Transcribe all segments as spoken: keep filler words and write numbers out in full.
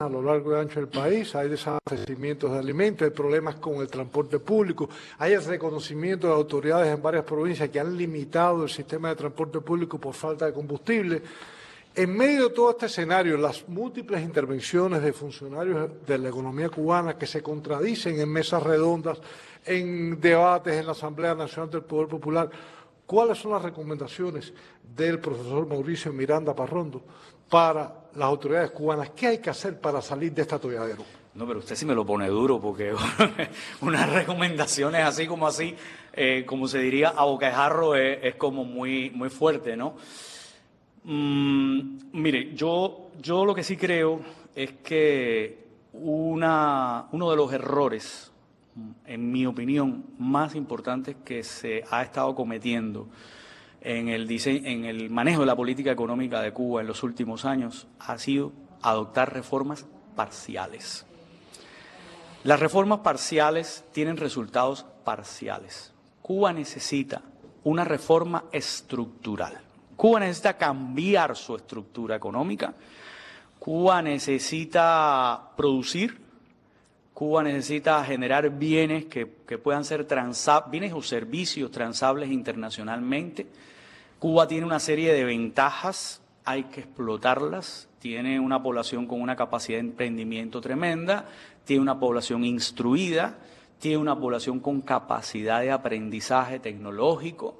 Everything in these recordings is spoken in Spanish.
a lo largo y ancho del país, hay desabastecimientos de alimentos, hay problemas con el transporte público, hay el reconocimiento de autoridades en varias provincias que han limitado el sistema de transporte público por falta de combustible. En medio de todo este escenario, las múltiples intervenciones de funcionarios de la economía cubana que se contradicen en mesas redondas, en debates en la Asamblea Nacional del Poder Popular, ¿cuáles son las recomendaciones del profesor Mauricio Miranda Parrondo para las autoridades cubanas? ¿Qué hay que hacer para salir de este atolladero? No, pero usted sí me lo pone duro, porque unas recomendaciones así como así, eh, como se diría, a bocajarro es, es como muy, muy fuerte, ¿no? Mm, mire, yo, yo lo que sí creo es que una, uno de los errores, en mi opinión, más importantes que se ha estado cometiendo en el diseño, en el manejo de la política económica de Cuba en los últimos años ha sido adoptar reformas parciales. Las reformas parciales tienen resultados parciales. Cuba necesita una reforma estructural. Cuba necesita cambiar su estructura económica. Cuba necesita producir. Cuba necesita generar bienes que, que puedan ser transables, bienes o servicios transables internacionalmente. Cuba tiene una serie de ventajas, hay que explotarlas. Tiene una población con una capacidad de emprendimiento tremenda, tiene una población instruida, tiene una población con capacidad de aprendizaje tecnológico.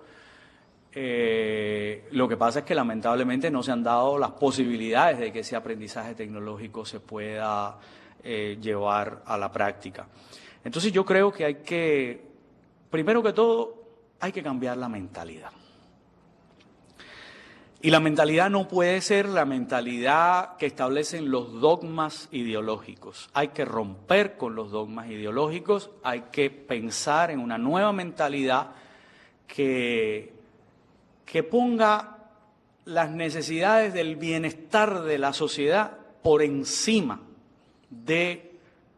Eh, lo que pasa es que lamentablemente no se han dado las posibilidades de que ese aprendizaje tecnológico se pueda eh, llevar a la práctica. Entonces yo creo que hay que, primero que todo, hay que cambiar la mentalidad. Y la mentalidad no puede ser la mentalidad que establecen los dogmas ideológicos. Hay que romper con los dogmas ideológicos, hay que pensar en una nueva mentalidad que, que ponga las necesidades del bienestar de la sociedad por encima de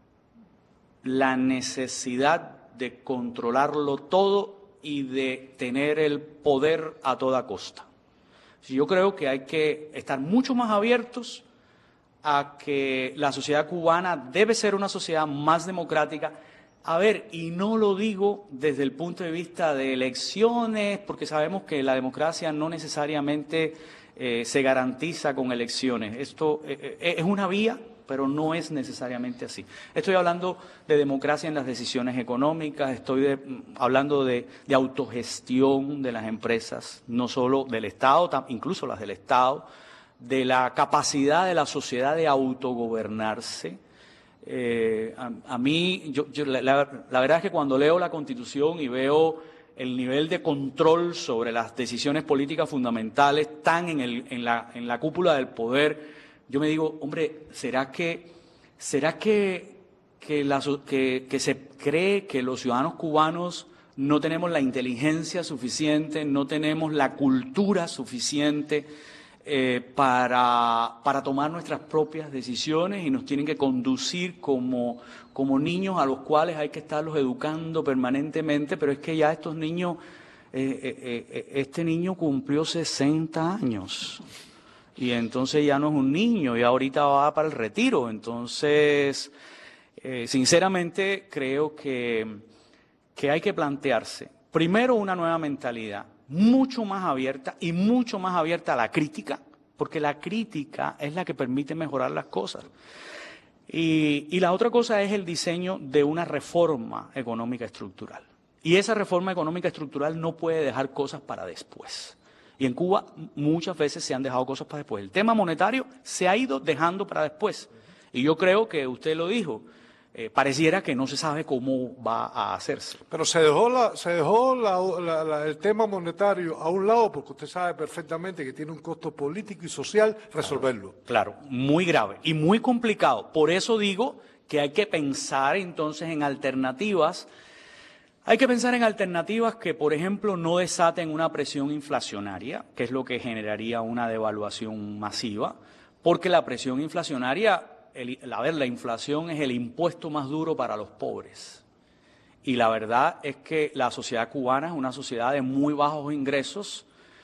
la necesidad de controlarlo todo y de tener el poder a toda costa. Yo creo que hay que estar mucho más abiertos a que la sociedad cubana debe ser una sociedad más democrática. A ver, y no lo digo desde el punto de vista de elecciones, porque sabemos que la democracia no necesariamente eh, se garantiza con elecciones. Esto eh, eh, es una vía, pero no es necesariamente así. Estoy hablando de democracia en las decisiones económicas, estoy de, hablando de, de autogestión de las empresas, no solo del Estado, incluso las del Estado, de la capacidad de la sociedad de autogobernarse. Eh, a, a mí, yo, yo, la, la verdad es que cuando leo la Constitución y veo el nivel de control sobre las decisiones políticas fundamentales tan en, el, en, la, en la cúpula del poder, yo me digo, hombre, ¿será que, será que, que, la, que, que se cree que los ciudadanos cubanos no tenemos la inteligencia suficiente, no tenemos la cultura suficiente eh, para, para tomar nuestras propias decisiones y nos tienen que conducir como, como niños a los cuales hay que estarlos educando permanentemente? Pero es que ya estos niños, eh, eh, eh, este niño cumplió sesenta años. Y entonces ya no es un niño, y ahorita va para el retiro. Entonces, eh, sinceramente, creo que, que hay que plantearse, primero, una nueva mentalidad, mucho más abierta y mucho más abierta a la crítica, porque la crítica es la que permite mejorar las cosas. Y, y la otra cosa es el diseño de una reforma económica estructural. Y esa reforma económica estructural no puede dejar cosas para después. Y en Cuba muchas veces se han dejado cosas para después. El tema monetario se ha ido dejando para después. Y yo creo que usted lo dijo, eh, pareciera que no se sabe cómo va a hacerse. Pero se dejó, la, se dejó la, la, la, el tema monetario a un lado porque usted sabe perfectamente que tiene un costo político y social resolverlo. Claro, claro, muy grave y muy complicado. Por eso digo que hay que pensar entonces en alternativas. Hay que pensar en alternativas que, por ejemplo, no desaten una presión inflacionaria, que es lo que generaría una devaluación masiva, porque la presión inflacionaria, el, a ver, la inflación es el impuesto más duro para los pobres. Y la verdad es que la sociedad cubana es una sociedad de muy bajos ingresos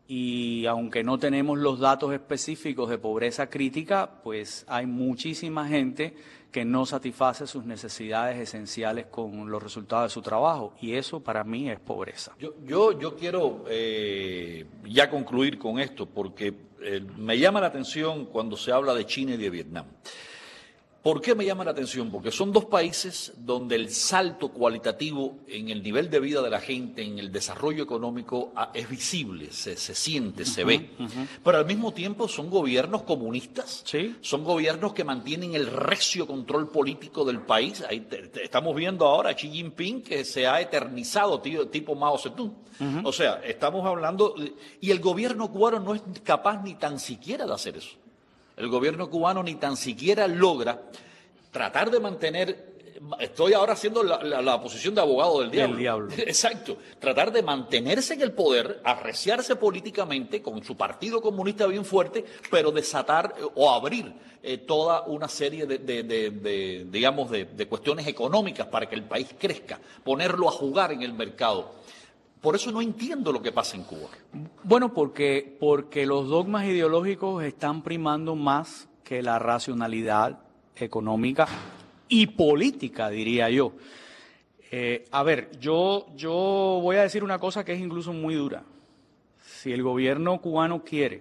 y aunque no tenemos los datos específicos de pobreza crítica, pues hay muchísima gente que no satisface sus necesidades esenciales con los resultados de su trabajo, y eso para mí es pobreza. Yo, yo, yo quiero eh, ya concluir con esto, porque eh, me llama la atención cuando se habla de China y de Vietnam. ¿Por qué me llama la atención? Porque son dos países donde el salto cualitativo en el nivel de vida de la gente, en el desarrollo económico, es visible, se, se siente, se Uh-huh, ve. uh-huh. Pero al mismo tiempo son gobiernos comunistas, ¿Sí? son gobiernos que mantienen el recio control político del país. Ahí te, te, estamos viendo ahora a Xi Jinping, que se ha eternizado, tío, tipo Mao Zedong. Uh-huh. O sea, estamos hablando... Y el gobierno cubano no es capaz ni tan siquiera de hacer eso. El gobierno cubano ni tan siquiera logra tratar de mantener, estoy ahora haciendo la, la, la posición de abogado del diablo. Del diablo. Exacto, tratar de mantenerse en el poder, arreciarse políticamente con su partido comunista bien fuerte, pero desatar o abrir eh, toda una serie de, de, de, de digamos, de, de cuestiones económicas para que el país crezca, ponerlo a jugar en el mercado. Por eso no entiendo lo que pasa en Cuba. Bueno, porque, porque los dogmas ideológicos están primando más que la racionalidad económica y política, diría yo. Eh, a ver, yo, yo voy a decir una cosa que es incluso muy dura. Si el gobierno cubano quiere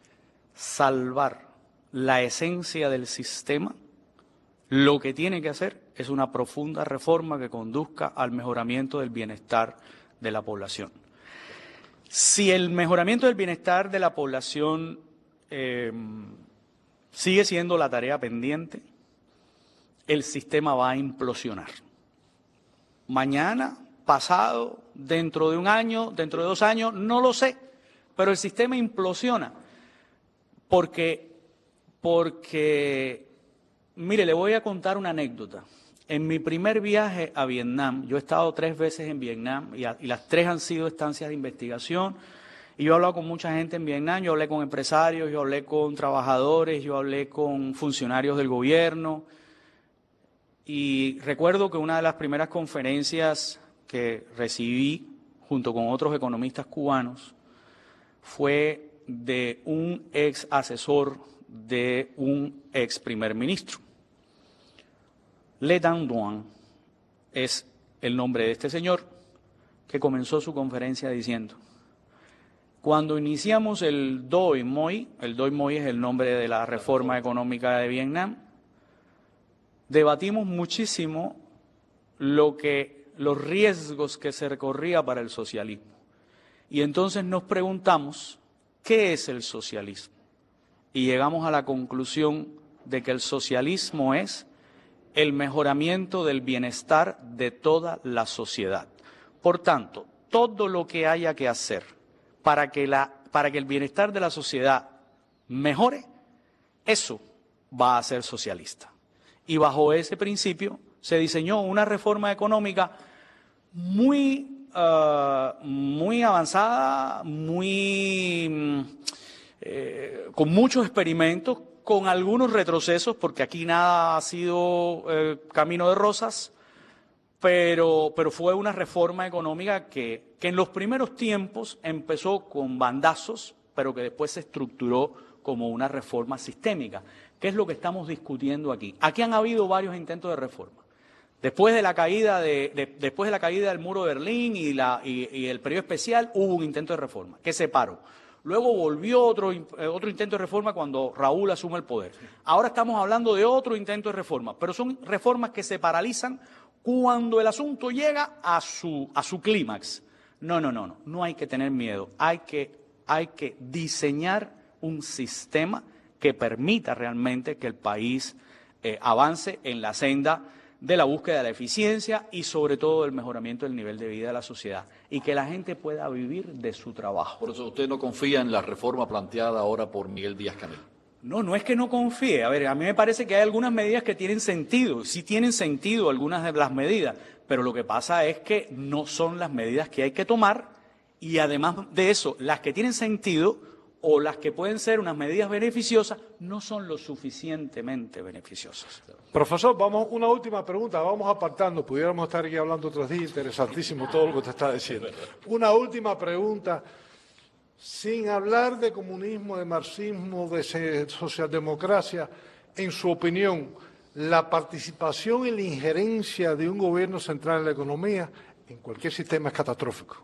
salvar la esencia del sistema, lo que tiene que hacer es una profunda reforma que conduzca al mejoramiento del bienestar de la población. Si el mejoramiento del bienestar de la población eh, sigue siendo la tarea pendiente, el sistema va a implosionar. Mañana, pasado, dentro de un año, dentro de dos años, no lo sé, pero el sistema implosiona porque, porque, mire, le voy a contar una anécdota. En mi primer viaje a Vietnam, yo he estado tres veces en Vietnam y, a, y las tres han sido estancias de investigación. Y yo he hablado con mucha gente en Vietnam, yo hablé con empresarios, yo hablé con trabajadores, yo hablé con funcionarios del gobierno. Y recuerdo que una de las primeras conferencias que recibí junto con otros economistas cubanos fue de un ex asesor de un ex primer ministro. Le Dan Duan es el nombre de este señor, que comenzó su conferencia diciendo: cuando iniciamos el Doi Moi, el Doi Moi es el nombre de la reforma económica de Vietnam, debatimos muchísimo lo que, los riesgos que se recorría para el socialismo. Y entonces nos preguntamos, ¿qué es el socialismo? Y llegamos a la conclusión de que el socialismo es el mejoramiento del bienestar de toda la sociedad. Por tanto, todo lo que haya que hacer para que, la, para que el bienestar de la sociedad mejore, eso va a ser socialista. Y bajo ese principio se diseñó una reforma económica muy, uh, muy avanzada, muy, eh, con muchos experimentos, con algunos retrocesos, porque aquí nada ha sido eh, camino de rosas, pero, pero fue una reforma económica que, que en los primeros tiempos empezó con bandazos, pero que después se estructuró como una reforma sistémica. ¿Qué es lo que estamos discutiendo aquí? Aquí han habido varios intentos de reforma. Después de la caída, de, de, después de la caída del muro de Berlín y, la, y, y el periodo especial, hubo un intento de reforma que se paró. Luego volvió otro, otro intento de reforma cuando Raúl asume el poder. Ahora estamos hablando de otro intento de reforma, pero son reformas que se paralizan cuando el asunto llega a su, a su clímax. No, no, no, no, no hay que tener miedo. Hay que, hay que diseñar un sistema que permita realmente que el país eh, avance en la senda de la búsqueda de la eficiencia y sobre todo del mejoramiento del nivel de vida de la sociedad y que la gente pueda vivir de su trabajo. Por eso usted no confía en la reforma planteada ahora por Miguel Díaz-Canel. No, no es que no confíe. A ver, a mí me parece que hay algunas medidas que tienen sentido, sí tienen sentido algunas de las medidas, pero lo que pasa es que no son las medidas que hay que tomar y además de eso, las que tienen sentido o las que pueden ser unas medidas beneficiosas no son lo suficientemente beneficiosas. Profesor, vamos una última pregunta, vamos apartando, pudiéramos estar aquí hablando otros días, interesantísimo todo lo que usted está diciendo. Una última pregunta. Sin hablar de comunismo, de marxismo, de socialdemocracia, en su opinión, la participación y la injerencia de un gobierno central en la economía en cualquier sistema es catastrófico.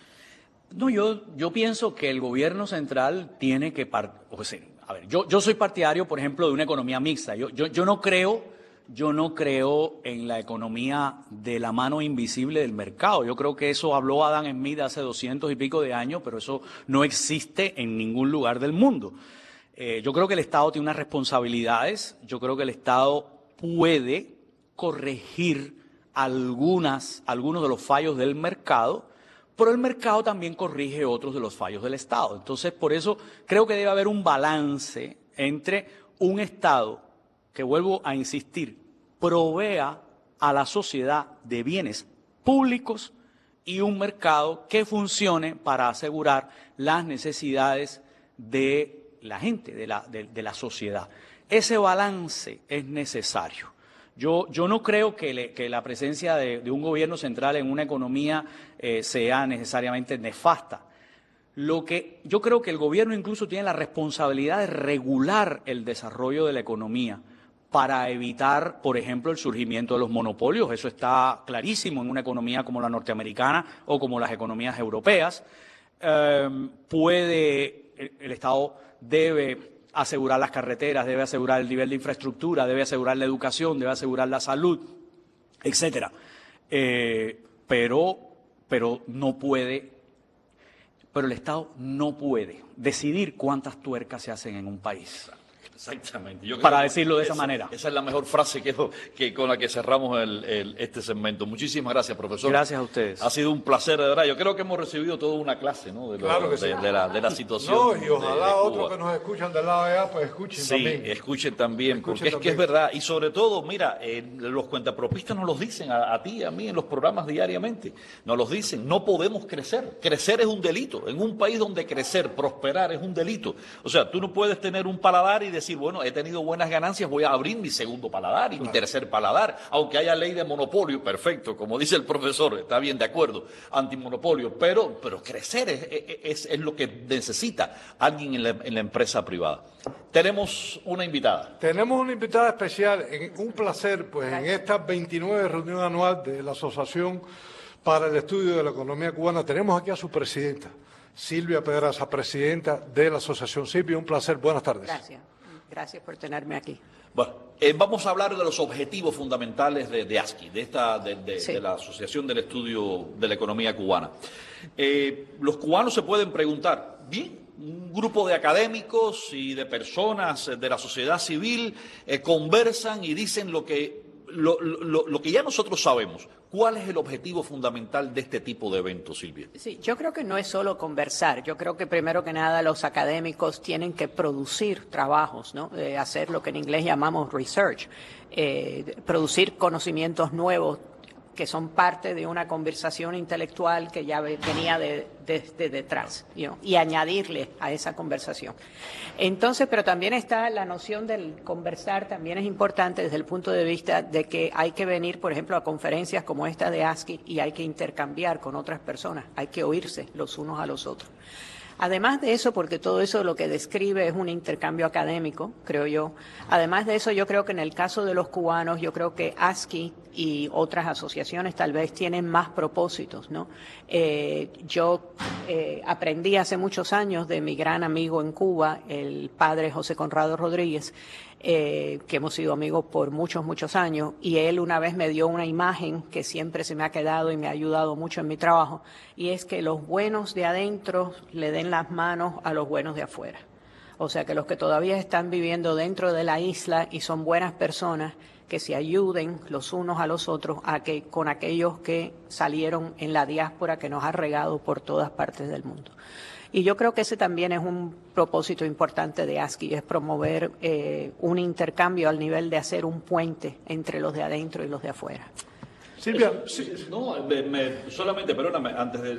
No, yo, yo pienso que el gobierno central tiene que... O sea, a ver, yo, yo soy partidario, por ejemplo, de una economía mixta. Yo, yo, yo no creo, yo no creo en la economía de la mano invisible del mercado. Yo creo que eso habló Adam Smith hace doscientos y pico de años, pero eso no existe en ningún lugar del mundo. Eh, yo creo que el Estado tiene unas responsabilidades. Yo creo que el Estado puede corregir algunas, algunos de los fallos del mercado, pero el mercado también corrige otros de los fallos del Estado. Entonces, por eso creo que debe haber un balance entre un Estado que, vuelvo a insistir, provea a la sociedad de bienes públicos y un mercado que funcione para asegurar las necesidades de la gente, de la, de, de la sociedad. Ese balance es necesario. Yo, yo no creo que, le, que la presencia de, de un gobierno central en una economía eh, sea necesariamente nefasta. Lo que yo creo que el gobierno incluso tiene la responsabilidad de regular el desarrollo de la economía para evitar, por ejemplo, el surgimiento de los monopolios. Eso está clarísimo en una economía como la norteamericana o como las economías europeas. Eh, puede, el, el Estado debe asegurar las carreteras, debe asegurar el nivel de infraestructura, debe asegurar la educación, debe asegurar la salud, etcétera. Eh, pero, pero no puede, pero el Estado no puede decidir cuántas tuercas se hacen en un país. Exactamente. Yo creo Para que decirlo de esa, esa manera. Esa es la mejor frase que, que con la que cerramos el, el, este segmento. Muchísimas gracias, profesor. Gracias a ustedes. Ha sido un placer, de verdad. Yo creo que hemos recibido toda una clase, ¿no? De, lo, Claro que de, sí. de, la, de la situación. No, y ojalá de, de otros que nos escuchan del lado de allá, pues escuchen Sí, también. escuchen también, Escuchen porque es también. que es verdad. Y sobre todo, mira, eh, los cuentapropistas nos los dicen a, a ti y a mí en los programas diariamente. Nos los dicen, no podemos crecer. Crecer es un delito. En un país donde crecer, prosperar es un delito. O sea, tú no puedes tener un paladar y decir, bueno, he tenido buenas ganancias, voy a abrir mi segundo paladar y mi tercer paladar, aunque haya ley de monopolio, perfecto, como dice el profesor, está bien, de acuerdo, antimonopolio, pero, pero crecer es, es, es lo que necesita alguien en la, en la empresa privada. Tenemos una invitada. Tenemos una invitada especial, un placer, pues en esta veintinueve reunión anual de la Asociación para el Estudio de la Economía Cubana, tenemos aquí a su presidenta, Silvia Pedraza, presidenta de la Asociación. Silvia, un placer, buenas tardes. Gracias. Gracias por tenerme aquí. Bueno, eh, vamos a hablar de los objetivos fundamentales de, de ASCI, de, esta, de, de, Sí. de la Asociación del Estudio de la Economía Cubana. Eh, los cubanos se pueden preguntar, bien, un grupo de académicos y de personas de la sociedad civil eh, conversan y dicen lo que, lo, lo, lo que ya nosotros sabemos. ¿Cuál es el objetivo fundamental de este tipo de eventos, Silvia? Sí, yo creo que no es solo conversar. Yo creo que primero que nada los académicos tienen que producir trabajos, ¿no? Eh, hacer lo que en inglés llamamos research, eh, producir conocimientos nuevos que son parte de una conversación intelectual que ya venía de, de, de detrás, you know, y añadirle a esa conversación. Entonces, pero también está la noción del conversar, también es importante desde el punto de vista de que hay que venir, por ejemplo, a conferencias como esta de ASCI y hay que intercambiar con otras personas, hay que oírse los unos a los otros. Además de eso, porque todo eso lo que describe es un intercambio académico, creo yo. Además de eso, yo creo que en el caso de los cubanos, yo creo que ASCI y otras asociaciones tal vez tienen más propósitos, ¿no? Eh, yo eh, aprendí hace muchos años de mi gran amigo en Cuba, el padre José Conrado Rodríguez, eh, que hemos sido amigos por muchos, muchos años, y él una vez me dio una imagen que siempre se me ha quedado y me ha ayudado mucho en mi trabajo, y es que los buenos de adentro le den las manos a los buenos de afuera. O sea, que los que todavía están viviendo dentro de la isla y son buenas personas, que se ayuden los unos a los otros a que con aquellos que salieron en la diáspora que nos ha regado por todas partes del mundo. Y yo creo que ese también es un propósito importante de ASCI, es promover eh, un intercambio al nivel de hacer un puente entre los de adentro y los de afuera. Silvia, Eso, sí, no, me, me, solamente, perdóname, antes de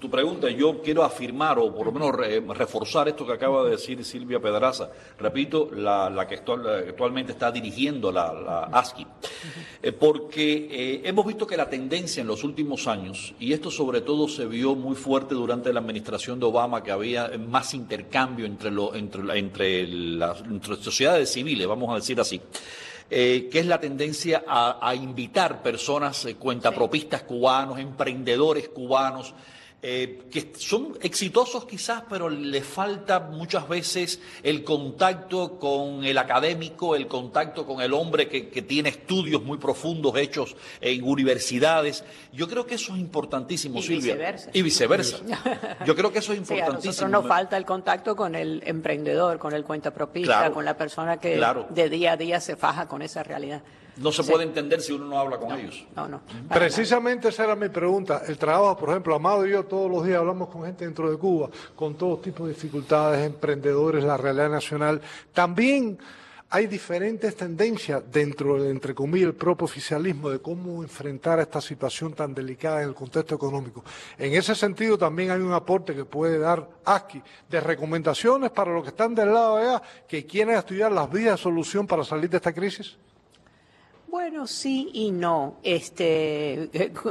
tu pregunta, yo quiero afirmar o por lo menos re, reforzar esto que acaba de decir Silvia Pedraza. Repito, la, la que actual, actualmente está dirigiendo la, la A S C I. Eh, porque eh, hemos visto que la tendencia en los últimos años, y esto sobre todo se vio muy fuerte durante la administración de Obama, que había más intercambio entre, lo, entre, entre, las, entre sociedades civiles, vamos a decir así. Eh, que es la tendencia a, a invitar personas, eh, cuentapropistas cubanos, emprendedores cubanos, eh, que son exitosos quizás, pero les falta muchas veces el contacto con el académico, el contacto con el hombre que, que tiene estudios muy profundos hechos en universidades. Yo creo que eso es importantísimo, y Silvia. Viceversa. Y viceversa. Yo creo que eso es importantísimo. Sí, a nosotros nos falta el contacto con el emprendedor, con el cuentapropista, claro, con la persona que claro. de día a día se faja con esa realidad. No se sí. puede entender si uno no habla con no, ellos. No, no. Precisamente esa era mi pregunta. El trabajo, por ejemplo, Amado y yo todos los días hablamos con gente dentro de Cuba, con todo tipo de dificultades, emprendedores, la realidad nacional. También hay diferentes tendencias dentro del, entre comillas, el propio oficialismo de cómo enfrentar esta situación tan delicada en el contexto económico. En ese sentido también hay un aporte que puede dar A S C I de recomendaciones para los que están del lado de allá, que quieren estudiar las vías de solución para salir de esta crisis. Bueno, sí y no. Este,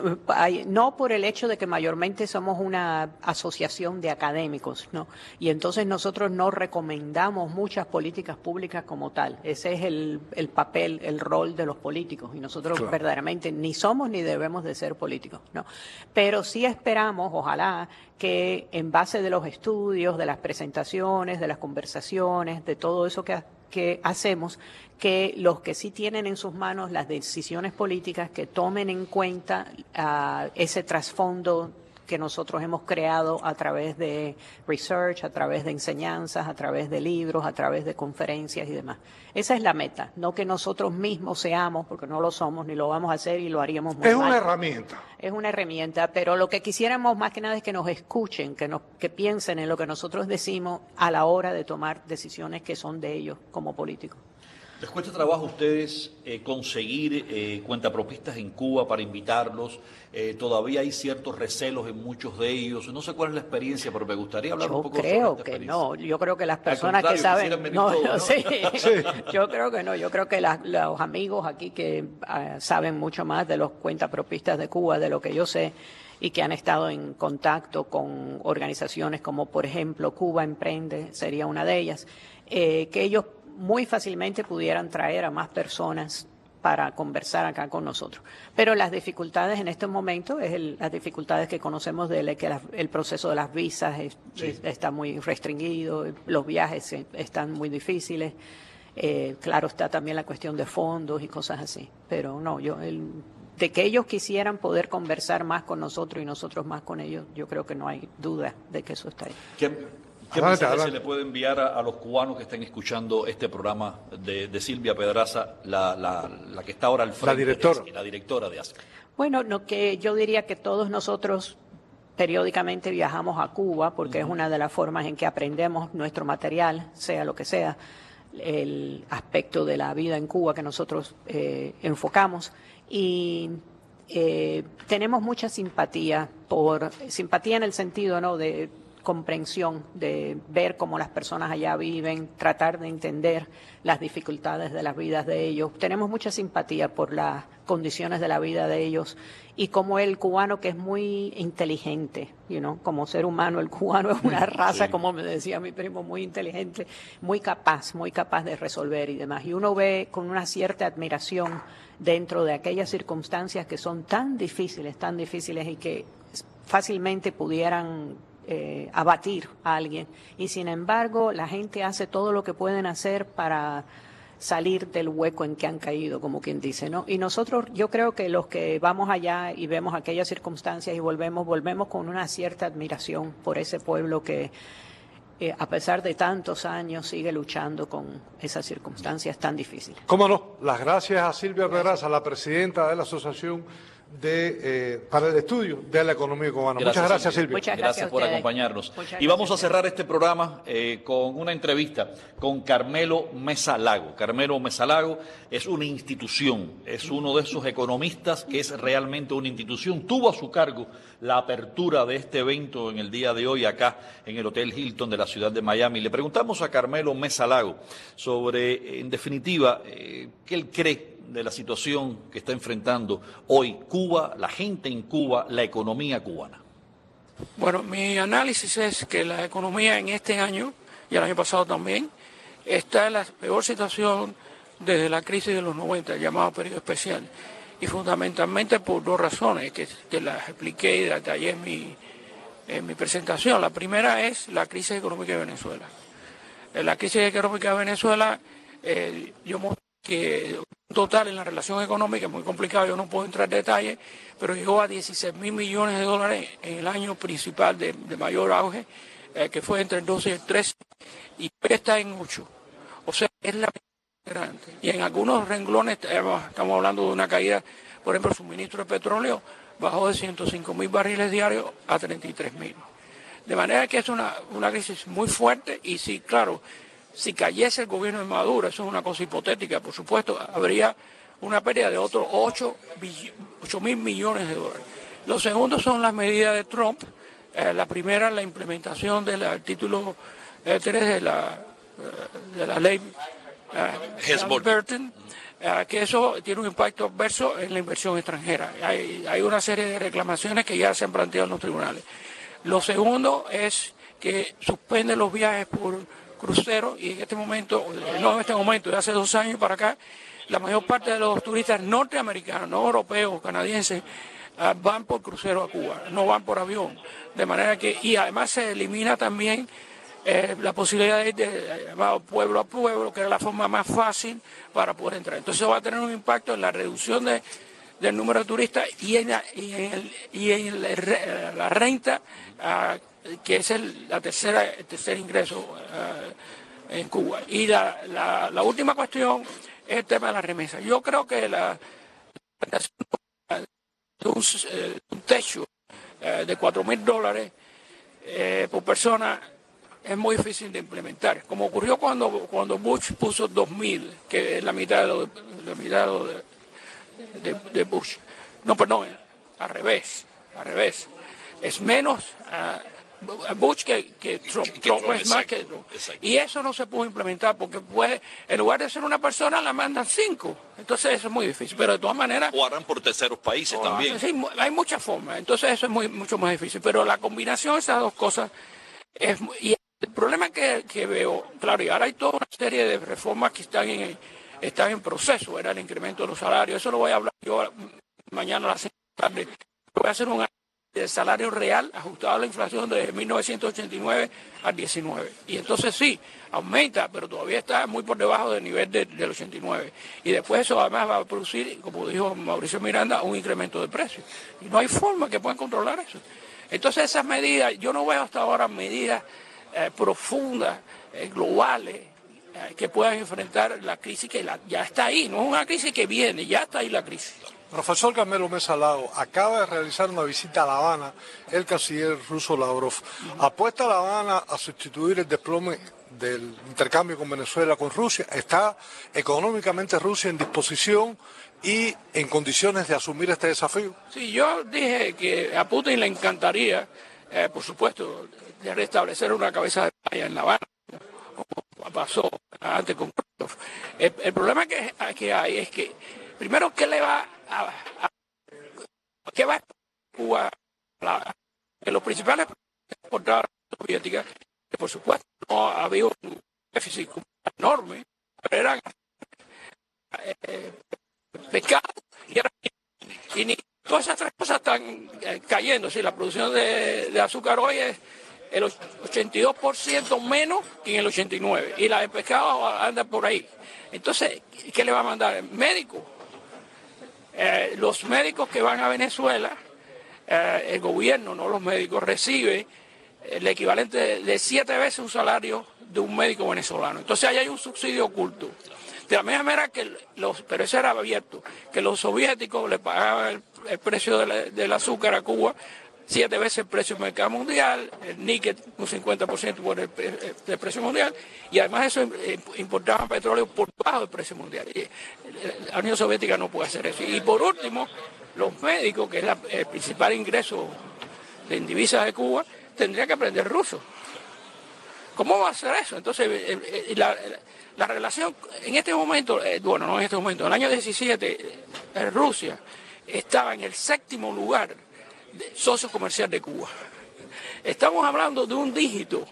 no por el hecho de que mayormente somos una asociación de académicos, ¿no? Y entonces nosotros no recomendamos muchas políticas públicas como tal. Ese es el, el papel, el rol de los políticos. Y nosotros claro. verdaderamente ni somos ni debemos de ser políticos, ¿no? Pero sí esperamos, ojalá, que en base de los estudios, de las presentaciones, de las conversaciones, de todo eso que que hacemos, que los que sí tienen en sus manos las decisiones políticas, que tomen en cuenta uh, ese trasfondo que nosotros hemos creado a través de research, a través de enseñanzas, a través de libros, a través de conferencias y demás. Esa es la meta, no que nosotros mismos seamos, porque no lo somos, ni lo vamos a hacer y lo haríamos muy mal. Es mal. una herramienta. Es una herramienta, pero lo que quisiéramos más que nada es que nos escuchen, que, nos, que piensen en lo que nosotros decimos a la hora de tomar decisiones que son de ellos como políticos. ¿Les cuesta trabajo a ustedes eh, conseguir eh, cuentapropistas en Cuba para invitarlos? Eh, todavía hay ciertos recelos en muchos de ellos. No sé cuál es la experiencia, pero me gustaría hablar yo un poco sobre esta experiencia. Yo creo que no. Yo creo que las personas que saben... No, todo, no, ¿no? sí. Sí. Yo creo que no. Yo creo que la, los amigos aquí que uh, saben mucho más de los cuentapropistas de Cuba, de lo que yo sé, y que han estado en contacto con organizaciones como, por ejemplo, Cuba Emprende, sería una de ellas, eh, que ellos muy fácilmente pudieran traer a más personas para conversar acá con nosotros. Pero las dificultades en este momento es el, las dificultades que conocemos de que la, el proceso de las visas es, sí. es, está muy restringido, los viajes están muy difíciles, eh, claro está también la cuestión de fondos y cosas así. Pero no, yo el, de que ellos quisieran poder conversar más con nosotros y nosotros más con ellos, yo creo que no hay duda de que eso está ahí. ¿Qué? ¿Qué mensaje se le puede enviar a, a los cubanos que estén escuchando este programa de, de Silvia Pedraza, la, la, la que está ahora al frente, la directora, de A S C I, la directora de A S C I? Bueno, no, que yo diría que todos nosotros periódicamente viajamos a Cuba porque uh-huh. es una de las formas en que aprendemos nuestro material, sea lo que sea, el aspecto de la vida en Cuba que nosotros eh, enfocamos y eh, tenemos mucha simpatía por simpatía en el sentido, ¿no?, de comprensión, de ver cómo las personas allá viven, tratar de entender las dificultades de las vidas de ellos. Tenemos mucha simpatía por las condiciones de la vida de ellos y como el cubano, que es muy inteligente, you know, como ser humano, el cubano es una raza, sí. como me decía mi primo, muy inteligente, muy capaz, muy capaz de resolver y demás. Y uno ve con una cierta admiración dentro de aquellas circunstancias que son tan difíciles, tan difíciles y que fácilmente pudieran Eh, abatir a alguien y sin embargo la gente hace todo lo que pueden hacer para salir del hueco en que han caído, como quien dice, ¿no? Y nosotros, yo creo que los que vamos allá y vemos aquellas circunstancias y volvemos, volvemos con una cierta admiración por ese pueblo que eh, a pesar de tantos años sigue luchando con esas circunstancias tan difíciles. Cómo no, las gracias a Silvia Pedraza, la presidenta de la Asociación de, eh, para el estudio de la economía cubana. Gracias, Muchas gracias, Silvio. Silvio. Muchas Gracias gracias a por ustedes. acompañarnos. Muchas Y vamos a gracias. cerrar este programa eh, con una entrevista con Carmelo Mesa Lago. Carmelo Mesa Lago es una institución, es uno de esos economistas que es realmente una institución. Tuvo a su cargo la apertura de este evento en el día de hoy acá en el Hotel Hilton de la ciudad de Miami. Le preguntamos a Carmelo Mesa Lago sobre, en definitiva, eh, qué él cree de la situación que está enfrentando hoy Cuba, la gente en Cuba, la economía cubana. Bueno, mi análisis es que la economía en este año, y el año pasado también, está en la peor situación desde la crisis de los noventa, el llamado periodo especial, y fundamentalmente por dos razones que, que las expliqué y detallé en mi, en mi presentación. La primera es la crisis económica de Venezuela. En la crisis económica de Venezuela, eh, yo mostré que total en la relación económica es muy complicado, yo no puedo entrar en detalle, pero llegó a dieciséis mil millones de dólares en el año principal de, de mayor auge, eh, que fue entre el doce y el trece, y hoy está en ocho. O sea, es la grande. Y en algunos renglones estamos hablando de una caída, por ejemplo, el suministro de petróleo bajó de ciento cinco mil barriles diarios a treinta y tres mil. De manera que es una, una crisis muy fuerte y sí, claro, si cayese el gobierno de Maduro, eso es una cosa hipotética, por supuesto, habría una pérdida de otros ocho mil millones de dólares. Lo segundo son las medidas de Trump. Eh, la primera, la implementación del título eh, tres de la, eh, de la ley eh, Burton, eh, que eso tiene un impacto adverso en la inversión extranjera. Hay, hay una serie de reclamaciones que ya se han planteado en los tribunales. Lo segundo es que suspende los viajes por cruceros y en este momento, no en este momento, de hace dos años para acá, la mayor parte de los turistas norteamericanos, no europeos, canadienses, uh, van por crucero a Cuba, no van por avión. De manera que, y además se elimina también eh, la posibilidad de ir de, llamado pueblo a pueblo, que era la forma más fácil para poder entrar. Entonces eso va a tener un impacto en la reducción de, del número de turistas y en, la, y en, el, y en el, la renta, uh, que es el la tercera, el tercer ingreso uh, en Cuba. Y la, la, la última cuestión es el tema de la remesa. Yo creo que la, de un, eh, un techo eh, de cuatro mil dólares eh, por persona es muy difícil de implementar. Como ocurrió cuando, cuando Bush puso dos mil, que es la mitad de lo, la mitad de, lo de, de, de Bush. No, perdón, al revés, al revés. Es menos uh, Bush que, que Trump. Que Trump Trump, es más que Trump. Y eso no se pudo implementar porque pues, en lugar de ser una persona la mandan cinco. Entonces eso es muy difícil. Pero de todas maneras... O harán por terceros países o, también. Sí, hay muchas formas. Entonces eso es muy, mucho más difícil. Pero la combinación de esas dos cosas es... Y el problema que, que veo, claro, y ahora hay toda una serie de reformas que están en, están en proceso. Era el incremento de los salarios. Eso lo voy a hablar yo mañana a las seis de la tarde. Voy a hacer un del salario real ajustado a la inflación desde mil novecientos ochenta y nueve al diecinueve. Y entonces sí, aumenta, pero todavía está muy por debajo del nivel de, del ochenta y nueve. Y después eso además va a producir, como dijo Mauricio Miranda, un incremento de precios. Y no hay forma que puedan controlar eso. Entonces esas medidas, yo no veo hasta ahora medidas eh, profundas, eh, globales, eh, que puedan enfrentar la crisis que la, ya está ahí. No es una crisis que viene, ya está ahí la crisis. Profesor Carmelo Mesa Lago, acaba de realizar una visita a La Habana el canciller ruso Lavrov. ¿Apuesta La Habana a sustituir el desplome del intercambio con Venezuela con Rusia? ¿Está económicamente Rusia en disposición y en condiciones de asumir este desafío? Sí, yo dije que a Putin le encantaría, eh, por supuesto, de restablecer una cabeza de playa en La Habana, como pasó antes con Khrushchev. El, el problema que, que hay es que, primero, ¿qué le va a, a, ¿qué va a Cuba? La, que los principales exportadores soviéticas, que por supuesto no había un déficit enorme, pero eran eh, pescado y, era, y ni todas esas tres cosas están eh, cayendo. Si la producción de, de azúcar hoy es el ochenta y dos por ciento menos que en el ochenta y nueve y la de pescado anda por ahí. Entonces, ¿qué le va a mandar? ¿Médico? Eh, los médicos que van a Venezuela, eh, el gobierno, no los médicos, recibe el equivalente de, de siete veces un salario de un médico venezolano. Entonces ahí hay un subsidio oculto. De la misma manera que los, pero eso era abierto, que los soviéticos le pagaban el, el precio de la, del azúcar a Cuba siete veces el precio del mercado mundial, el níquel un cincuenta por ciento por el, el, el precio mundial, y además eso importaban petróleo por debajo del precio mundial. Y la Unión Soviética no puede hacer eso. Y por último, los médicos, que es la, el principal ingreso de divisas de Cuba, tendrían que aprender ruso. ¿Cómo va a hacer eso? Entonces, la, la relación en este momento, bueno, no en este momento, en el año diecisiete, Rusia estaba en el séptimo lugar de socio comercial de Cuba. Estamos hablando de un dígito.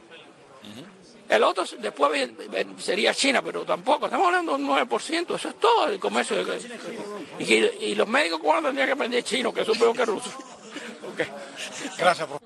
El otro después sería China, pero tampoco. Estamos hablando de un nueve por ciento. Eso es todo el comercio. De, y, y los médicos cubanos tendrían que aprender chino, que eso es peor que ruso. Okay. Gracias, profesor.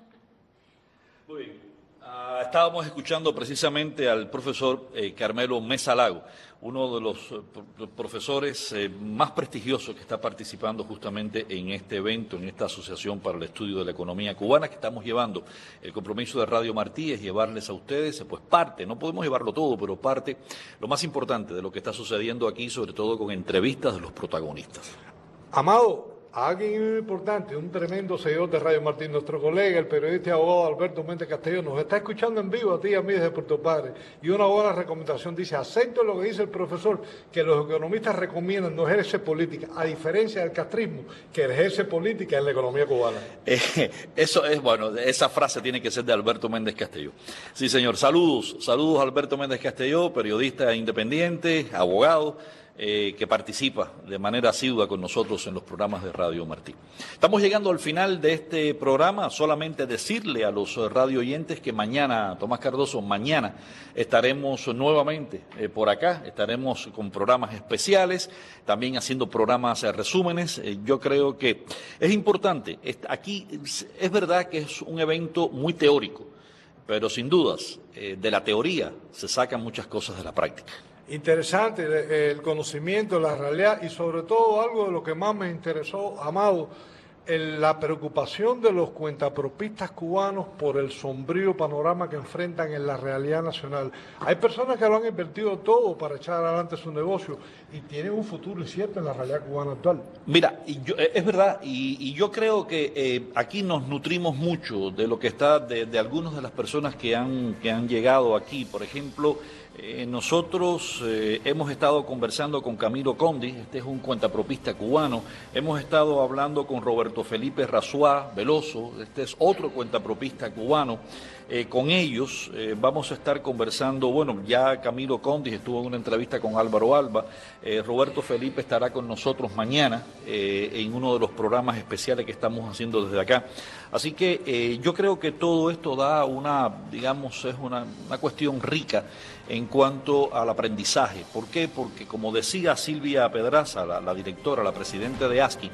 Muy bien. Uh, estábamos escuchando precisamente al profesor eh, Carmelo Mesa Lago, uno de los eh, profesores eh, más prestigiosos que está participando justamente en este evento, en esta asociación para el estudio de la economía cubana que estamos llevando. El compromiso de Radio Martí es llevarles a ustedes, pues parte, no podemos llevarlo todo, pero parte, lo más importante de lo que está sucediendo aquí, sobre todo con entrevistas de los protagonistas. Amado, alguien importante, un tremendo seguidor de Radio Martín, nuestro colega, el periodista y abogado Alberto Méndez Castillo, nos está escuchando en vivo a ti y a mí desde Puerto Padre. Y una buena recomendación dice, acepto lo que dice el profesor, que los economistas recomiendan no ejercer política, a diferencia del castrismo, que ejerce política en la economía cubana. Eh, eso es, bueno, esa frase tiene que ser de Alberto Méndez Castillo. Sí, señor, saludos, saludos a Alberto Méndez Castillo, periodista independiente, abogado, Eh, que participa de manera asidua con nosotros en los programas de Radio Martí. Estamos llegando al final de este programa, solamente decirle a los radio oyentes que mañana, Tomás Cardoso, mañana estaremos nuevamente eh, por acá, estaremos con programas especiales, también haciendo programas eh, resúmenes. Eh, yo creo que es importante, aquí es verdad que es un evento muy teórico, pero sin dudas, eh, de la teoría se sacan muchas cosas de la práctica. Interesante el conocimiento, la realidad y sobre todo algo de lo que más me interesó, Amado, el, la preocupación de los cuentapropistas cubanos por el sombrío panorama que enfrentan en la realidad nacional. Hay personas que lo han invertido todo para echar adelante su negocio y tienen un futuro incierto en la realidad cubana actual. Mira, y yo, es verdad, y, y yo creo que eh, aquí nos nutrimos mucho de lo que está, de, de algunas de las personas que han, que han llegado aquí, por ejemplo. Eh, nosotros eh, hemos estado conversando con Camilo Condi, este es un cuentapropista cubano, hemos estado hablando con Roberto Felipe Razuá Veloso, este es otro cuentapropista cubano. Eh, con ellos eh, vamos a estar conversando, bueno, ya Camilo Condi estuvo en una entrevista con Álvaro Alba, eh, Roberto Felipe estará con nosotros mañana eh, en uno de los programas especiales que estamos haciendo desde acá. Así que eh, yo creo que todo esto da una, digamos, es una, una cuestión rica en cuanto al aprendizaje. ¿Por qué? Porque como decía Silvia Pedraza, la, la directora, la presidenta de ASCI,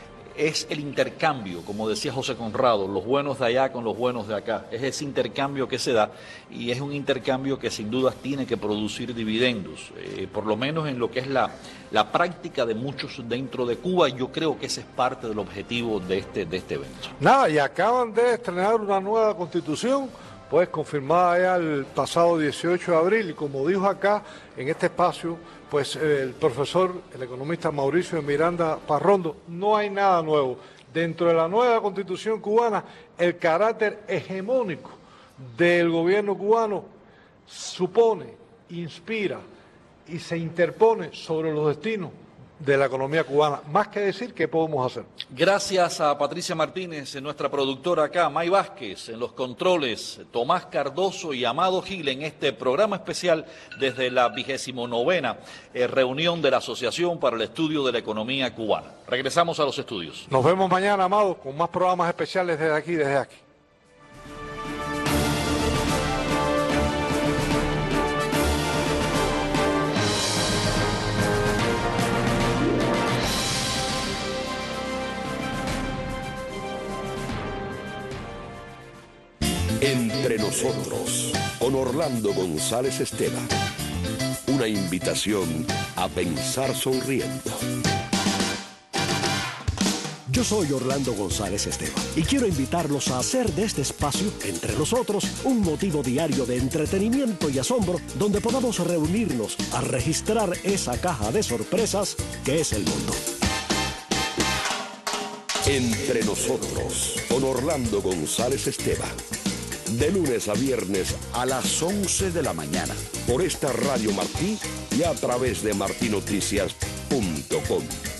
es el intercambio, como decía José Conrado, los buenos de allá con los buenos de acá. Es ese intercambio que se da y es un intercambio que sin duda tiene que producir dividendos, eh, por lo menos en lo que es la, la práctica de muchos dentro de Cuba. Yo creo que ese es parte del objetivo de este, de este evento. Nada, y acaban de estrenar una nueva constitución, pues confirmada ya el pasado dieciocho de abril, y como dijo acá en este espacio, pues el profesor, el economista Mauricio de Miranda Parrondo, no hay nada nuevo. Dentro de la nueva constitución cubana, el carácter hegemónico del gobierno cubano supone, inspira y se interpone sobre los destinos de la economía cubana. Más que decir, ¿qué podemos hacer? Gracias a Patricia Martínez, nuestra productora acá, May Vázquez en los controles, Tomás Cardoso y Amado Gil en este programa especial desde la vigésimo novena eh, reunión de la Asociación para el Estudio de la Economía Cubana. Regresamos a los estudios. Nos vemos mañana, Amado, con más programas especiales desde aquí, desde aquí. Entre nosotros, con Orlando González Estela. Una invitación a pensar sonriendo. Yo soy Orlando González Esteban y quiero invitarlos a hacer de este espacio, entre nosotros, un motivo diario de entretenimiento y asombro donde podamos reunirnos a registrar esa caja de sorpresas que es el mundo. Entre nosotros, con Orlando González Esteban. De lunes a viernes a las once de la mañana. Por esta Radio Martí y a través de martinoticias punto com.